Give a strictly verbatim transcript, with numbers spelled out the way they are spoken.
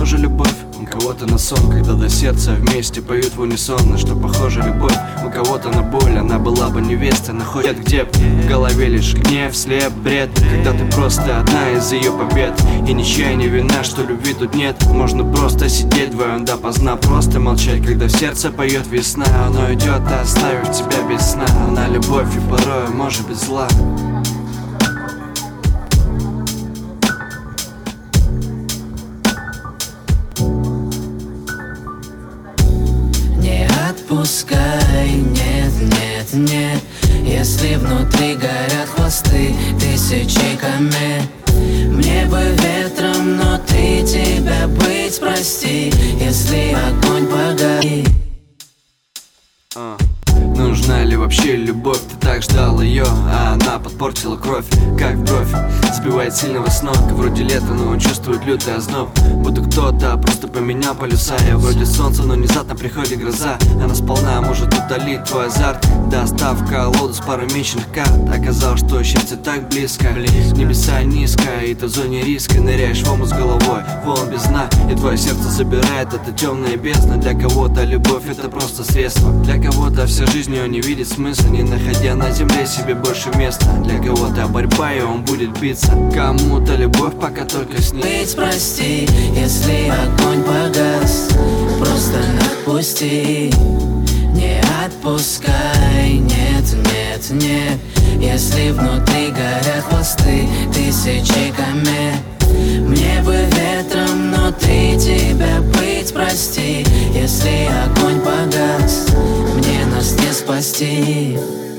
похожа любовь. У кого-то на сон, когда до сердца вместе поют в унисон. На что похожа любовь? У кого-то на боль, она была бы невестой. Находят где в голове лишь гнев, слеп, бред. Когда ты просто одна из ее побед. И ничья не вина, что любви тут нет. Можно просто сидеть вдвоем допоздна, просто молчать, когда в сердце поет весна. Оно идет, оставив тебя без сна. Она любовь и порой может быть зла. Не отпускай, нет, нет, нет. Если внутри горят хвосты тысячи комет, мне бы ветром внутри тебя быть, прости, если огонь погасит. uh. Нужна ли вообще любовь? Ты так ждал ее, а она подпортила кровь. Как бровь сбивает сильного с ног. Вроде лето, но он чувствует лютый озноб. Будто кто-то просто поменял полюса. Я вроде солнце, но внезапно приходит гроза. Она сполна может утолить твой азарт. Достав колоду с парой меченых карт. Оказалось, что счастье так близко. Небеса низко, и ты в зоне риска. Ныряешь в омут с головой, волн без дна. И твое сердце забирает эта темная бездна. Для кого-то любовь это просто средство. Для кого-то вся жизнь ее не видит смысла, не находя на земле себе больше места. Для кого-то борьба, и он будет биться. Кому-то любовь пока только с ней. Быть, прости, если огонь погас, просто отпусти. Не отпускай, нет, нет, нет. Если внутри горят хвосты тысячи комет, мне бы ветром внутри тебя быть, прости. Если огонь погас, мне нас не спасти.